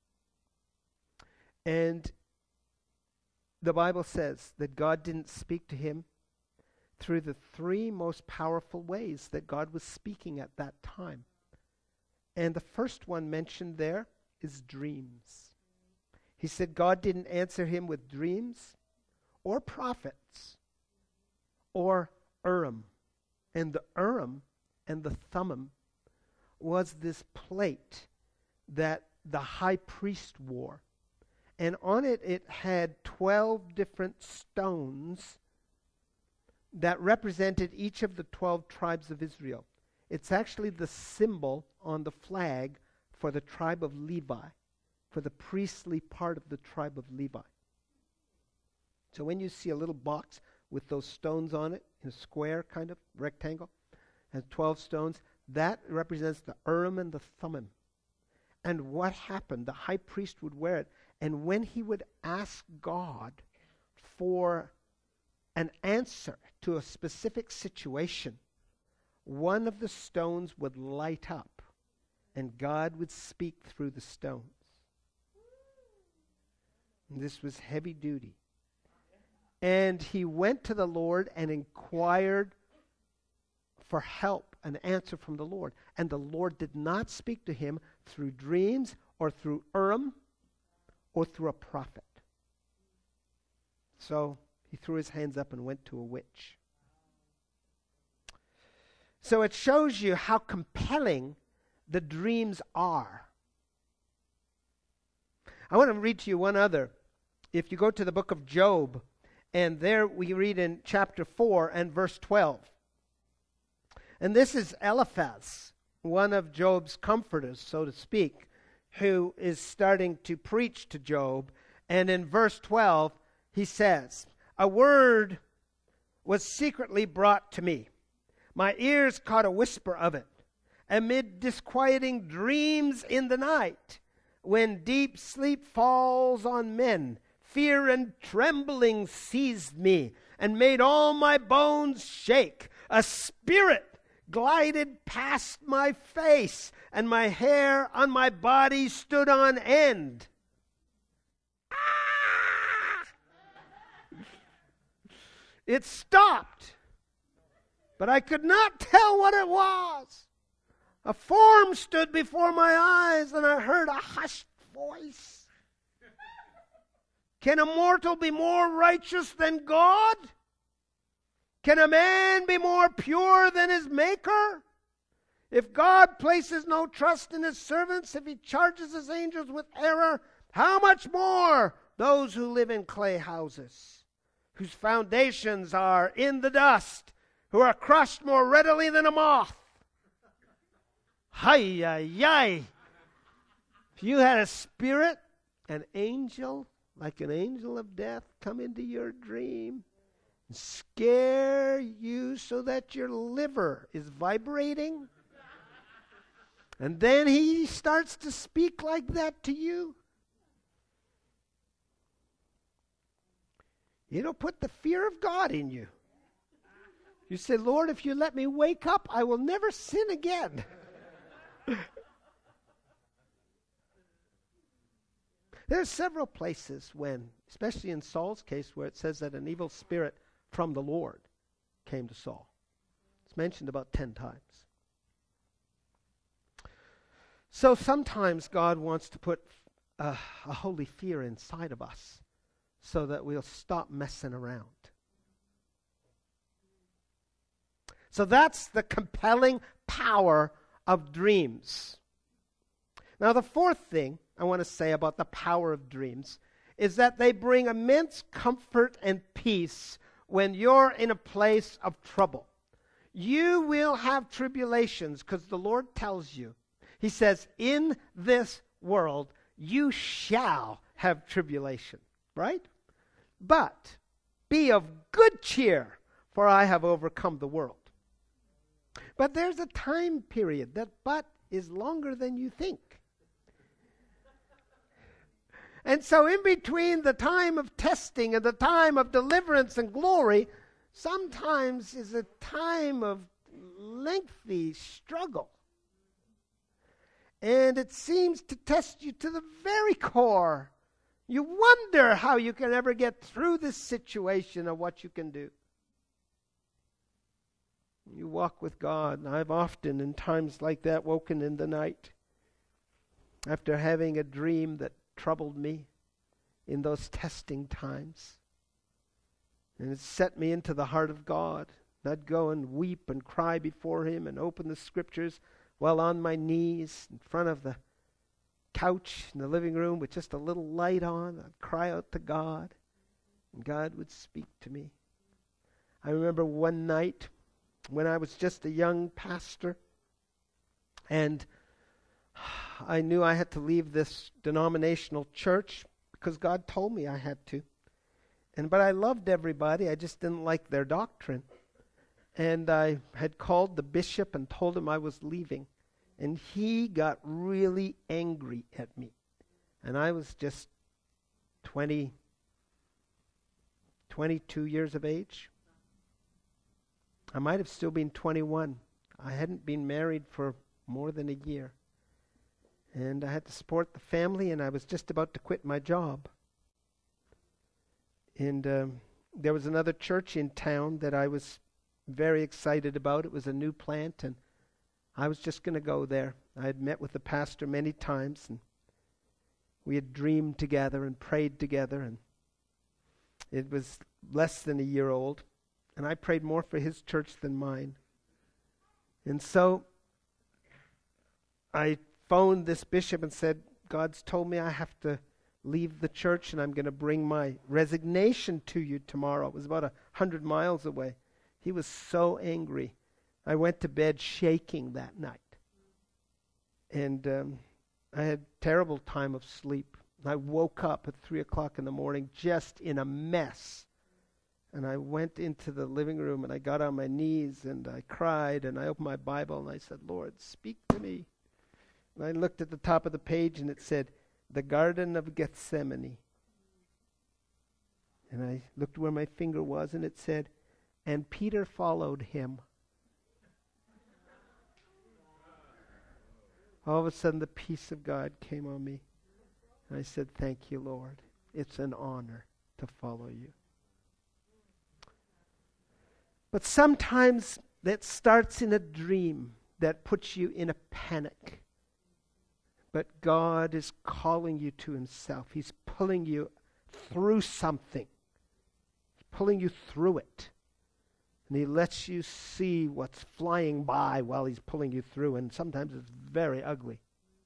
And the Bible says that God didn't speak to him through the three most powerful ways that God was speaking at that time. And the first one mentioned there is dreams. He said God didn't answer him with dreams or prophets or Urim. And the Urim and the Thummim was this plate that the high priest wore. And on it, it had twelve different stones that represented each of the twelve tribes of Israel. It's actually the symbol on the flag for the tribe of Levi, for the priestly part of the tribe of Levi. So when you see a little box with those stones on it, in a square kind of rectangle, and twelve stones, that represents the Urim and the Thummim. And what happened? The high priest would wear it, and when he would ask God for an answer to a specific situation, one of the stones would light up, and God would speak through the stones. And this was heavy duty. And he went to the Lord and inquired for help, an answer from the Lord. And the Lord did not speak to him through dreams or through Urim or through a prophet. So he threw his hands up and went to a witch. So it shows you how compelling the dreams are. I want to read to you one other. If you go to the book of Job, and there we read in chapter four and verse twelve. And this is Eliphaz, one of Job's comforters, so to speak, who is starting to preach to Job. And in verse twelve, he says, "A word was secretly brought to me. My ears caught a whisper of it. Amid disquieting dreams in the night, when deep sleep falls on men, fear and trembling seized me and made all my bones shake. A spirit glided past my face, and my hair on my body stood on end." Ah! It stopped, but I could not tell what it was. A form stood before my eyes, and I heard a hushed voice. Can a mortal be more righteous than God? Can a man be more pure than his Maker? If God places no trust in his servants, if he charges his angels with error, how much more those who live in clay houses, whose foundations are in the dust, who are crushed more readily than a moth? Hi, hi, hi. If you had a spirit, an angel, like an angel of death, come into your dream and scare you so that your liver is vibrating, and then he starts to speak like that to you, it'll put the fear of God in you. You say, "Lord, if you let me wake up, I will never sin again." There's several places when, especially in Saul's case, where it says that an evil spirit from the Lord came to Saul. It's mentioned about ten times. So sometimes God wants to put a, a holy fear inside of us so that we'll stop messing around. So that's the compelling power of dreams. Now, the fourth thing I want to say about the power of dreams is that they bring immense comfort and peace when you're in a place of trouble. You will have tribulations because the Lord tells you. He says, in this world you shall have tribulation, right? But be of good cheer, for I have overcome the world. But there's a time period. That but is longer than you think. And so in between the time of testing and the time of deliverance and glory, sometimes is a time of lengthy struggle. And it seems to test you to the very core. You wonder how you can ever get through this situation or what you can do. You walk with God. And I've often, in times like that, woken in the night after having a dream that troubled me in those testing times. And it set me into the heart of God. And I'd go and weep and cry before Him and open the Scriptures while on my knees in front of the couch in the living room with just a little light on. I'd cry out to God, and God would speak to me. I remember one night when I was just a young pastor, and I knew I had to leave this denominational church because God told me I had to. And but I loved everybody. I just didn't like their doctrine. And I had called the bishop and told him I was leaving. And he got really angry at me. And I was just twenty, twenty-two years of age. I might have still been twenty-one. I hadn't been married for more than a year. And I had to support the family, and I was just about to quit my job. And um, there was another church in town that I was very excited about. It was a new plant, and I was just going to go there. I had met with the pastor many times, and we had dreamed together and prayed together, and it was less than a year old, and I prayed more for his church than mine. And so I phoned this bishop and said, God's told me I have to leave the church, and I'm going to bring my resignation to you tomorrow. It was about a hundred miles away. He was so angry. I went to bed shaking that night. And um, I had a terrible time of sleep. I woke up at three o'clock in the morning just in a mess. And I went into the living room and I got on my knees and I cried and I opened my Bible and I said, Lord, speak to me. And I looked at the top of the page and it said, the Garden of Gethsemane. And I looked where my finger was and it said, and Peter followed him. All of a sudden the peace of God came on me. And I said, thank you, Lord. It's an honor to follow you. But sometimes that starts in a dream that puts you in a panic. But God is calling you to Himself. He's pulling you through something. He's pulling you through it. And He lets you see what's flying by while He's pulling you through. And sometimes it's very ugly.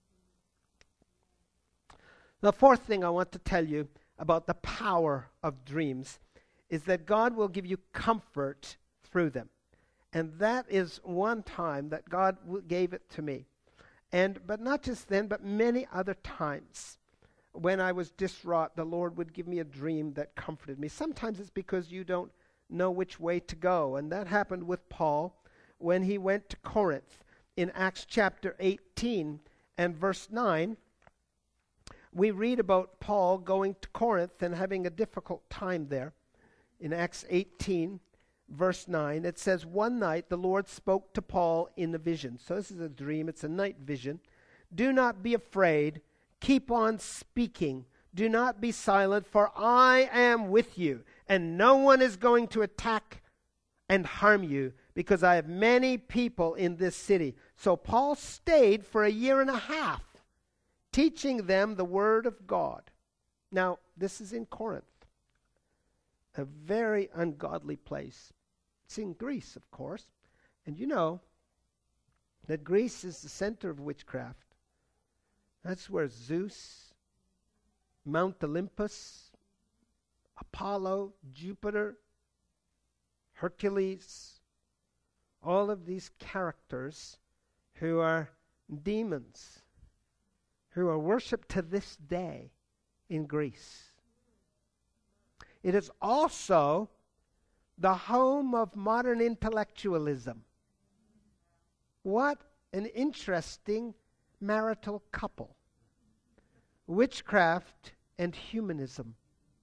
The fourth thing I want to tell you about the power of dreams is that God will give you comfort through them. And that is one time that God w- gave it to me. And but not just then, but many other times when I was distraught, the Lord would give me a dream that comforted me. Sometimes it's because you don't know which way to go. And that happened with Paul when he went to Corinth. In Acts chapter eighteen and verse nine, we read about Paul going to Corinth and having a difficult time there. In Acts eighteen, verse nine, it says, one night the Lord spoke to Paul in a vision. So this is a dream. It's a night vision. Do not be afraid. Keep on speaking. Do not be silent, for I am with you, and no one is going to attack and harm you, because I have many people in this city. So Paul stayed for a year and a half, teaching them the word of God. Now, this is in Corinth, a very ungodly place. It's in Greece, of course. And you know that Greece is the center of witchcraft. That's where Zeus, Mount Olympus, Apollo, Jupiter, Hercules, all of these characters who are demons, who are worshipped to this day in Greece. It is also the home of modern intellectualism. What an interesting marital couple. Witchcraft and humanism.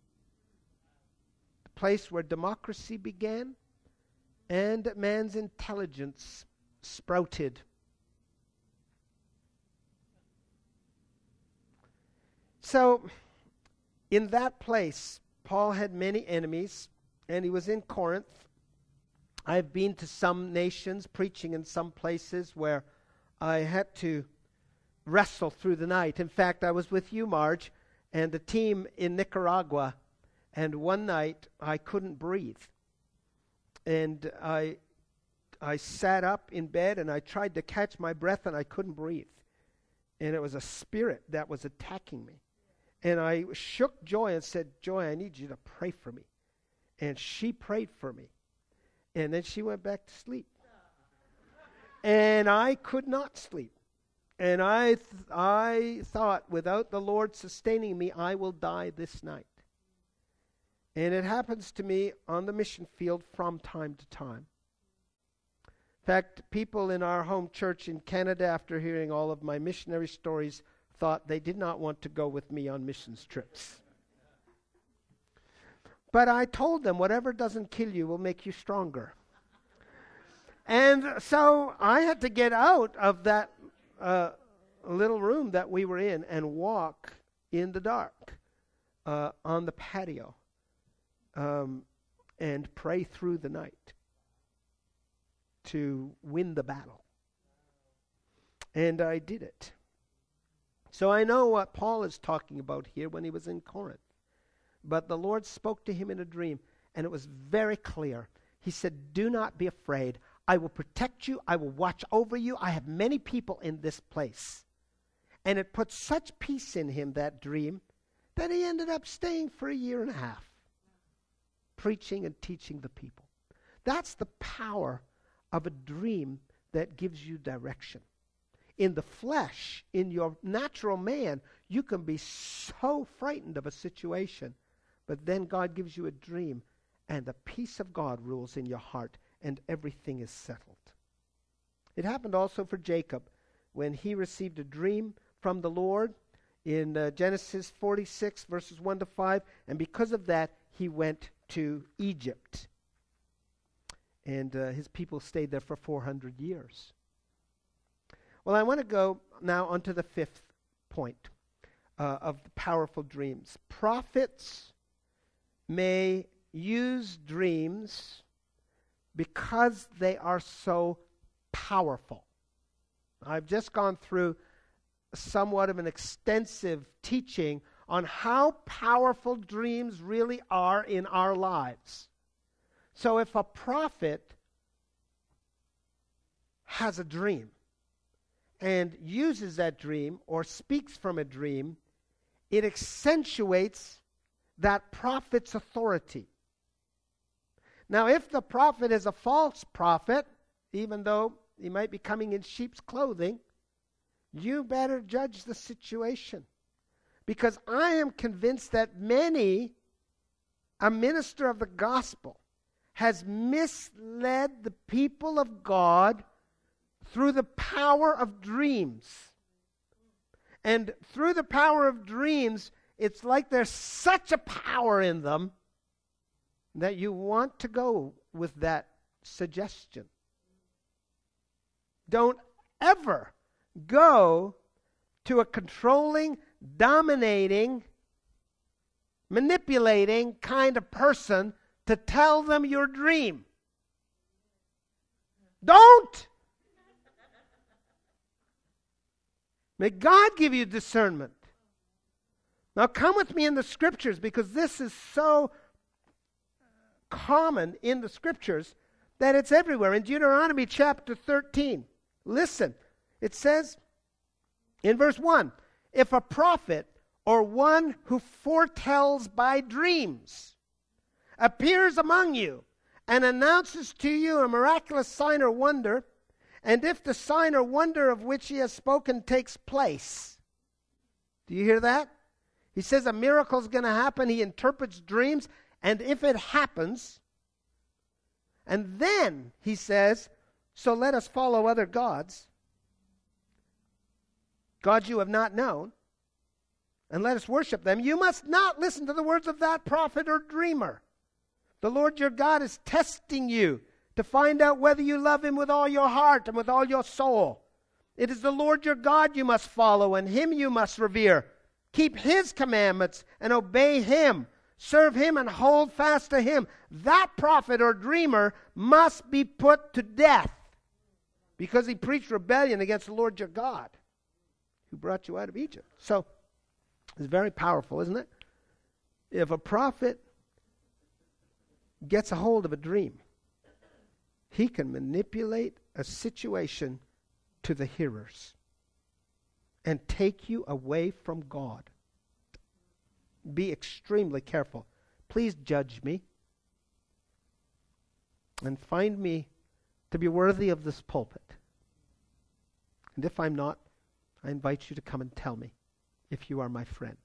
The place where democracy began and man's intelligence sprouted. So, in that place, Paul had many enemies, and he was in Corinth. I've been to some nations, preaching in some places where I had to wrestle through the night. In fact, I was with you, Marge, and the team in Nicaragua, and one night I couldn't breathe. And I I sat up in bed, and I tried to catch my breath, and I couldn't breathe. And it was a spirit that was attacking me. And I shook Joy and said, Joy, I need you to pray for me. And she prayed for me. And then she went back to sleep. And I could not sleep. And I th- I thought, without the Lord sustaining me, I will die this night. And it happens to me on the mission field from time to time. In fact, people in our home church in Canada, after hearing all of my missionary stories, thought they did not want to go with me on missions trips. But I told them, whatever doesn't kill you will make you stronger. And so I had to get out of that uh, little room that we were in and walk in the dark uh, on the patio um, and pray through the night to win the battle. And I did it. So I know what Paul is talking about here when he was in Corinth. But the Lord spoke to him in a dream, and it was very clear. He said, do not be afraid. I will protect you. I will watch over you. I have many people in this place. And it put such peace in him, that dream, that he ended up staying for a year and a half, preaching and teaching the people. That's the power of a dream that gives you direction. In the flesh, in your natural man, you can be so frightened of a situation, but then God gives you a dream, and the peace of God rules in your heart, and everything is settled. It happened also for Jacob when he received a dream from the Lord in uh, Genesis forty-six, verses one to five, and because of that, he went to Egypt. And uh, his people stayed there for four hundred years. Well, I want to go now on to the fifth point uh, of the powerful dreams. Prophets may use dreams because they are so powerful. I've just gone through somewhat of an extensive teaching on how powerful dreams really are in our lives. So if a prophet has a dream and uses that dream or speaks from a dream, it accentuates that prophet's authority. Now, if the prophet is a false prophet, even though he might be coming in sheep's clothing, you better judge the situation. Because I am convinced that many, a minister of the gospel, has misled the people of God through the power of dreams. And through the power of dreams, it's like there's such a power in them that you want to go with that suggestion. Don't ever go to a controlling, dominating, manipulating kind of person to tell them your dream. Don't! May God give you discernment. Now come with me in the scriptures, because this is so common in the scriptures that it's everywhere. In Deuteronomy chapter thirteen, listen, it says in verse one, if a prophet or one who foretells by dreams appears among you and announces to you a miraculous sign or wonder, and if the sign or wonder of which he has spoken takes place. Do you hear that? He says a miracle is going to happen. He interprets dreams. And if it happens, and then he says, So let us follow other gods, gods you have not known, and let us worship them. You must not listen to the words of that prophet or dreamer. The Lord your God is testing you to find out whether you love him with all your heart and with all your soul. It is the Lord your God you must follow, and him you must revere. Keep his commandments and obey him. Serve him and hold fast to him. That prophet or dreamer must be put to death because he preached rebellion against the Lord your God who brought you out of Egypt. So, it's very powerful, isn't it? If a prophet gets a hold of a dream, he can manipulate a situation to the hearers and take you away from God. Be extremely careful. Please judge me and find me to be worthy of this pulpit. And if I'm not, I invite you to come and tell me if you are my friend.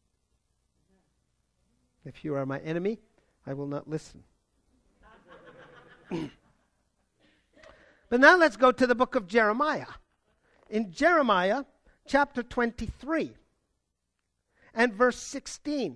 If you are my enemy, I will not listen. But now let's go to the book of Jeremiah. In Jeremiah chapter twenty-three and verse sixteen.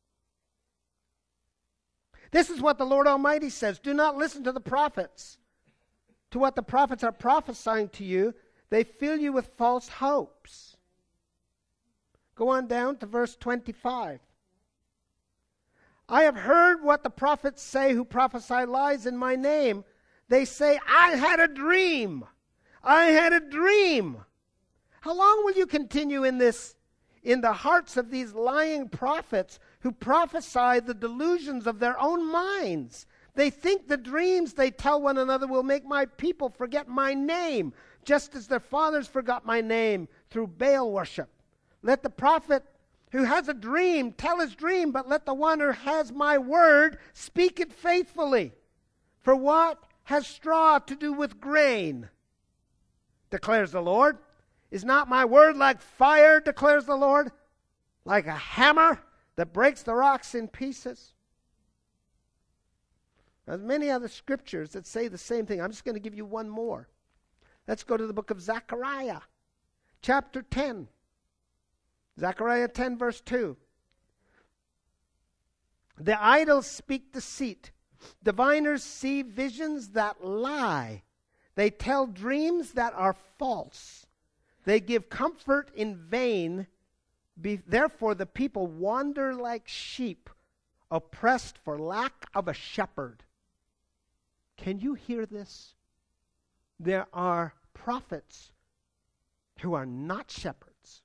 This is what the Lord Almighty says. Do not listen to the prophets, to what the prophets are prophesying to you. They fill you with false hopes. Go on down to verse twenty-five. I have heard what the prophets say who prophesy lies in my name. They say, I had a dream. I had a dream. How long will you continue in this, in the hearts of these lying prophets who prophesy the delusions of their own minds? They think the dreams they tell one another will make my people forget my name, just as their fathers forgot my name through Baal worship. Let the prophet who has a dream tell his dream, but let the one who has my word speak it faithfully. For what has straw to do with grain? Declares the Lord. Is not my word like fire, declares the Lord, like a hammer that breaks the rocks in pieces? There's many other scriptures that say the same thing. I'm just going to give you one more. Let's go to the book of Zechariah, chapter ten. Zechariah ten, verse two. The idols speak deceit. Diviners see visions that lie. They tell dreams that are false. They give comfort in vain. Be, therefore the people wander like sheep, oppressed for lack of a shepherd. Can you hear this? There are prophets who are not shepherds.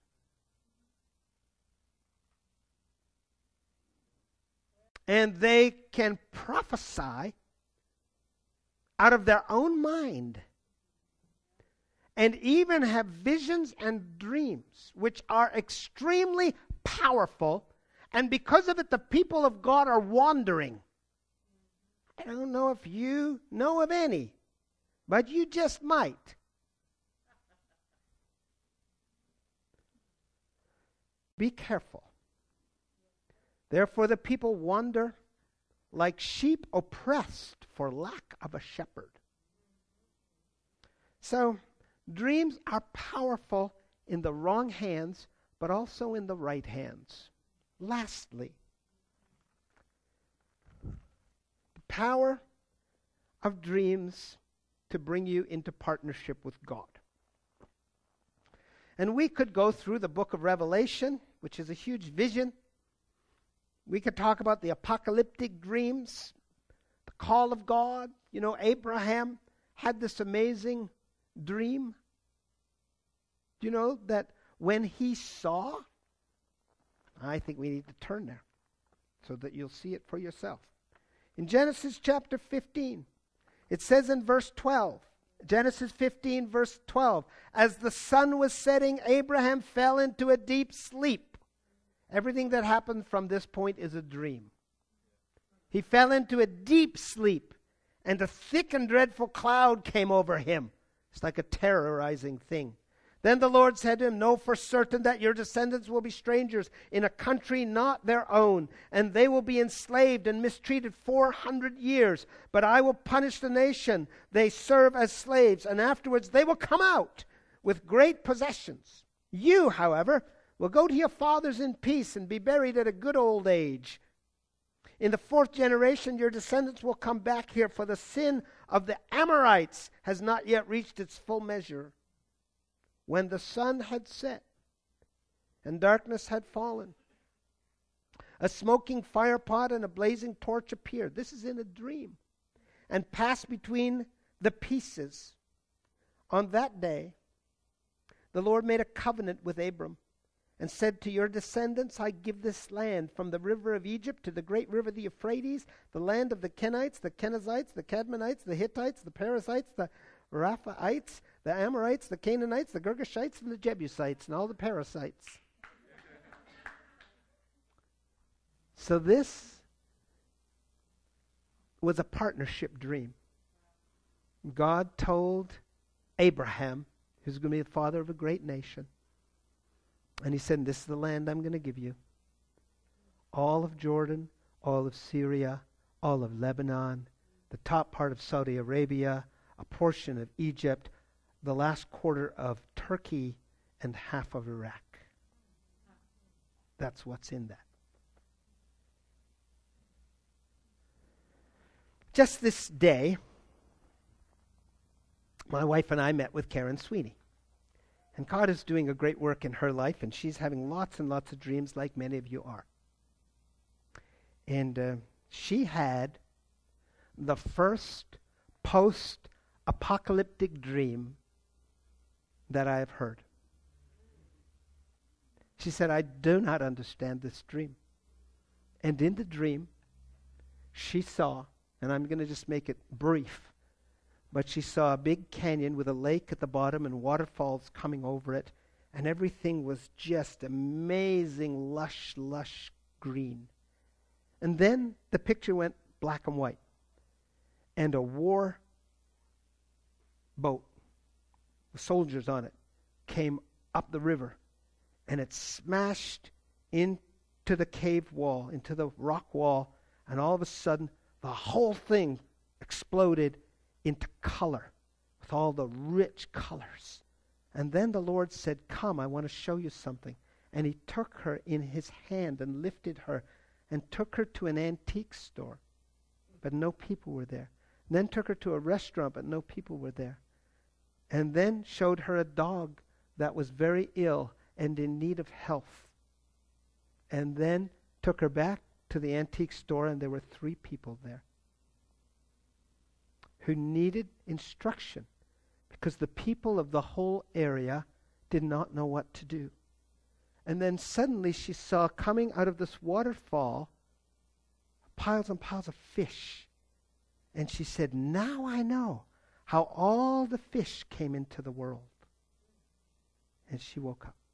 And they can prophesy out of their own mind and even have visions and dreams which are extremely powerful, and because of it the people of God are wandering. I don't know if you know of any, but you just might. Be careful. Therefore the people wander like sheep oppressed for lack of a shepherd. So, dreams are powerful in the wrong hands, but also in the right hands. Lastly, the power of dreams to bring you into partnership with God. And we could go through the book of Revelation, which is a huge vision. We could talk about the apocalyptic dreams, the call of God. You know, Abraham had this amazing dream. Do you know that when he saw, I think we need to turn there so that you'll see it for yourself. In Genesis chapter fifteen, it says in verse twelve, Genesis fifteen verse twelve, as the sun was setting, Abraham fell into a deep sleep. Everything that happened from this point is a dream. He fell into a deep sleep, and a thick and dreadful cloud came over him. It's like a terrorizing thing. Then the Lord said to him, know for certain that your descendants will be strangers in a country not their own, and they will be enslaved and mistreated four hundred years. But I will punish the nation they serve as slaves, and afterwards they will come out with great possessions. You, however, will go to your fathers in peace and be buried at a good old age. In the fourth generation, your descendants will come back here, for the sin of the Amorites has not yet reached its full measure. When the sun had set and darkness had fallen, a smoking firepot and a blazing torch appeared. This is in a dream. And passed between the pieces. On that day, the Lord made a covenant with Abram and said, to your descendants I give this land, from the river of Egypt to the great river the Euphrates, the land of the Kenites, the Kenizzites, the Cadmonites, the Hittites, the Perizzites, the Rephaites, the Amorites, the Canaanites, the Girgashites, and the Jebusites, and all the Perizzites. So this was a partnership dream. God told Abraham, who's going to be the father of a great nation, and he said, this is the land I'm going to give you. All of Jordan, all of Syria, all of Lebanon, the top part of Saudi Arabia, a portion of Egypt, the last quarter of Turkey, and half of Iraq. That's what's in that. Just this day, my wife and I met with Karen Sweeney. And God is doing a great work in her life, and she's having lots and lots of dreams like many of you are. And uh, she had the first post-apocalyptic dream that I have heard. She said, I do not understand this dream. And in the dream, she saw, and I'm going to just make it brief, but she saw a big canyon with a lake at the bottom and waterfalls coming over it, and everything was just amazing, lush, lush green. And then the picture went black and white, and a war boat with soldiers on it came up the river, and it smashed into the cave wall, into the rock wall, and all of a sudden the whole thing exploded into color, with all the rich colors. And then the Lord said, come, I want to show you something. And he took her in his hand and lifted her and took her to an antique store, but no people were there. And then took her to a restaurant, but no people were there. And then showed her a dog that was very ill and in need of health. And then took her back to the antique store, and there were three people there who needed instruction because the people of the whole area did not know what to do. And then suddenly she saw coming out of this waterfall piles and piles of fish. And she said, now I know how all the fish came into the world. And she woke up.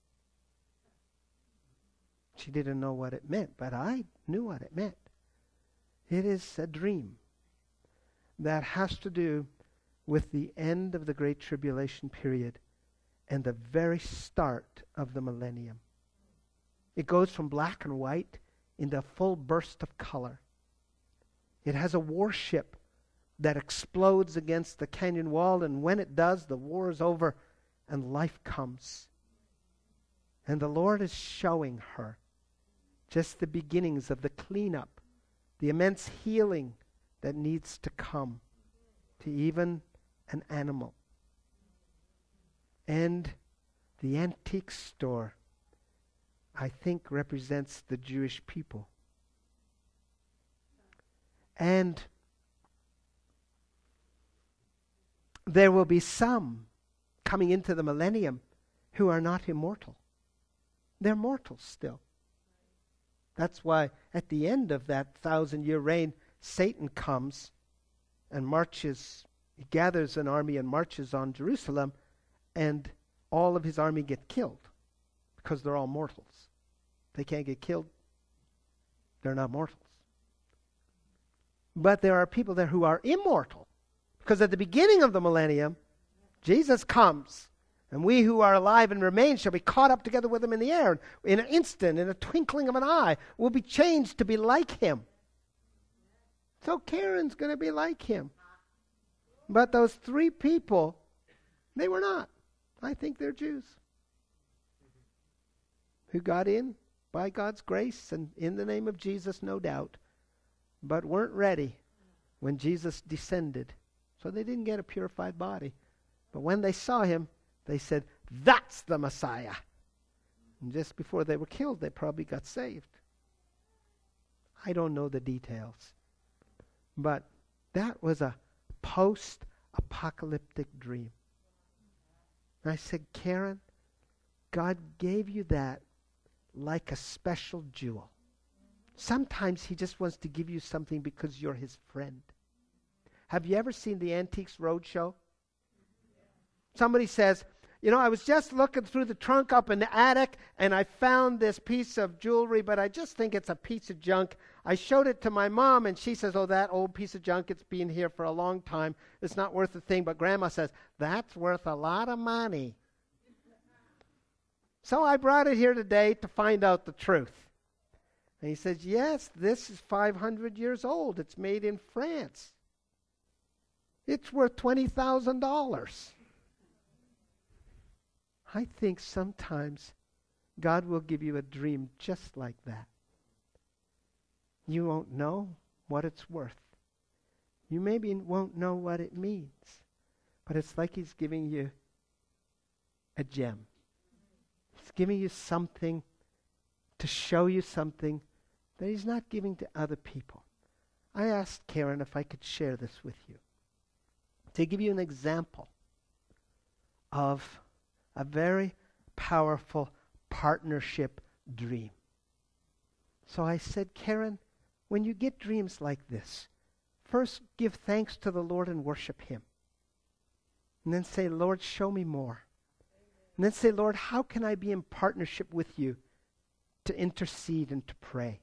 She didn't know what it meant, but I knew what it meant. It is a dream that has to do with the end of the Great Tribulation period and the very start of the millennium. It goes from black and white into a full burst of color. It has a warship that explodes against the canyon wall, and when it does, the war is over and life comes. And the Lord is showing her just the beginnings of the cleanup, the immense healing that needs to come to even an animal. And the antique store, I think, represents the Jewish people. And there will be some coming into the millennium who are not immortal. They're mortal still. That's why at the end of that thousand-year reign, Satan comes and marches, he gathers an army and marches on Jerusalem, and all of his army get killed because they're all mortals. They can't get killed. They're not mortals. But there are people there who are immortal, because at the beginning of the millennium, Jesus comes And we who are alive and remain shall be caught up together with him in the air. In an instant, in a twinkling of an eye, we'll be changed to be like him. So Karen's going to be like him. But those three people, they were not. I think they're Jews who got in by God's grace and in the name of Jesus, no doubt, but weren't ready when Jesus descended. So they didn't get a purified body. But when they saw him, they said, "That's the Messiah." And just before they were killed, they probably got saved. I don't know the details. But that was a post-apocalyptic dream. And I said, Karen, God gave you that like a special jewel. Sometimes he just wants to give you something because you're his friend. Have you ever seen the Antiques Roadshow? Somebody says, you know, I was just looking through the trunk up in the attic and I found this piece of jewelry, but I just think it's a piece of junk. I showed it to my mom and she says, oh, that old piece of junk, it's been here for a long time. It's not worth a thing. But Grandma says, that's worth a lot of money. So I brought it here today to find out the truth. And he says, yes, this is five hundred years old. It's made in France. It's worth twenty thousand dollars. I think sometimes God will give you a dream just like that. You won't know what it's worth. You maybe won't know what it means. But it's like he's giving you a gem. He's giving you something to show you something that he's not giving to other people. I asked Karen if I could share this with you, to give you an example of a very powerful partnership dream. So I said, Karen, when you get dreams like this, first give thanks to the Lord and worship him. And then say, Lord, show me more. And then say, Lord, how can I be in partnership with you to intercede and to pray?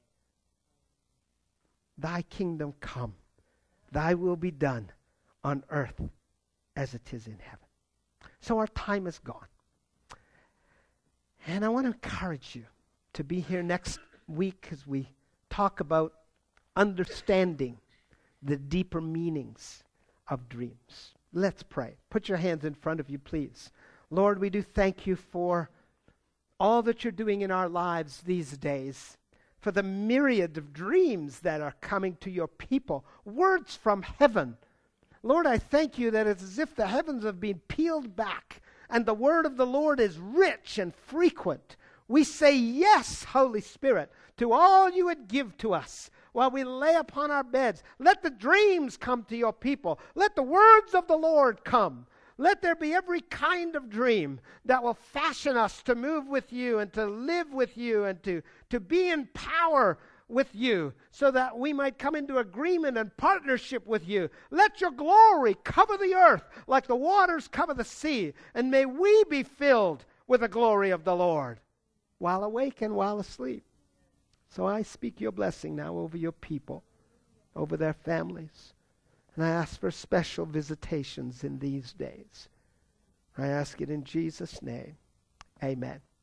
Thy kingdom come, thy will be done on earth as it is in heaven. So our time is gone. And I want to encourage you to be here next week as we talk about understanding the deeper meanings of dreams. Let's pray. Put your hands in front of you, please. Lord, we do thank you for all that you're doing in our lives these days, for the myriad of dreams that are coming to your people, words from heaven. Lord, I thank you that it's as if the heavens have been peeled back and the word of the Lord is rich and frequent. We say yes, Holy Spirit, to all you would give to us while we lay upon our beds. Let the dreams come to your people. Let the words of the Lord come. Let there be every kind of dream that will fashion us to move with you and to live with you and to, to be in power with you so that we might come into agreement and partnership with you. Let your glory cover the earth like the waters cover the sea, and may we be filled with the glory of the Lord while awake and while asleep. So I speak your blessing now over your people, over their families, and I ask for special visitations in these days. I ask it in Jesus' name. Amen.